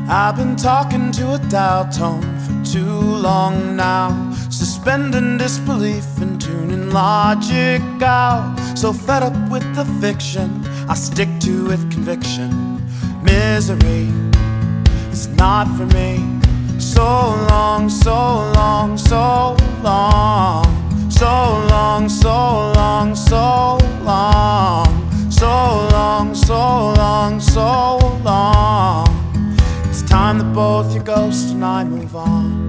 I've been talking to a dial tone for too long now, suspending disbelief and tuning logic out. So fed up with the fiction, I stick to with conviction. Misery is not for me. So long, so long, so long, so long, so long, so long, so long, so long, so long. It's time that both your ghost and I move on.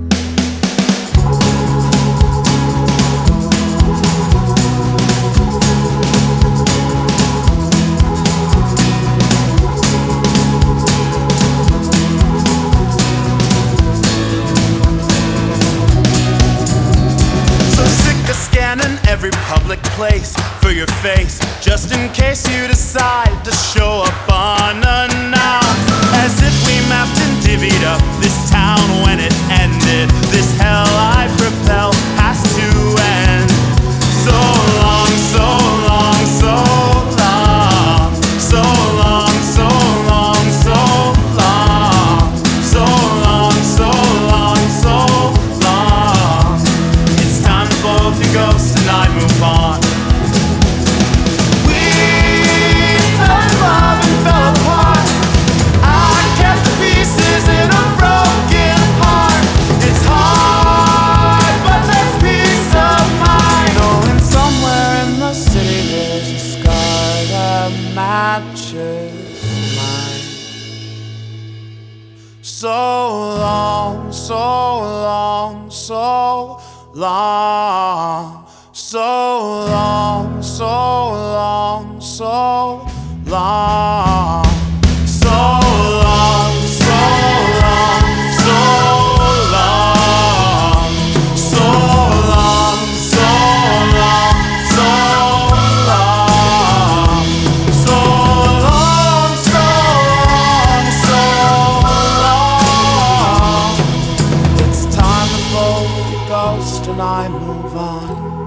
Scanning every public place for your face, just in case you decide to show up unannounced. As if we mapped and divvied up this town when it ended. This hell I propel has to end. So long, so long, so long, so long, so long, so long, so long, so long, so long. It's time to both your ghost and I move on. We fell in love and fell apart. I kept the pieces in a broken heart. It's hard, but there's peace of mind. Knowing somewhere in the city there's a scar that matches mine. So long, so long, so long, so long, so long, so long, so long, so long, so long, so long, so long, so long, so long, so long. It's time to both your ghost and I move on.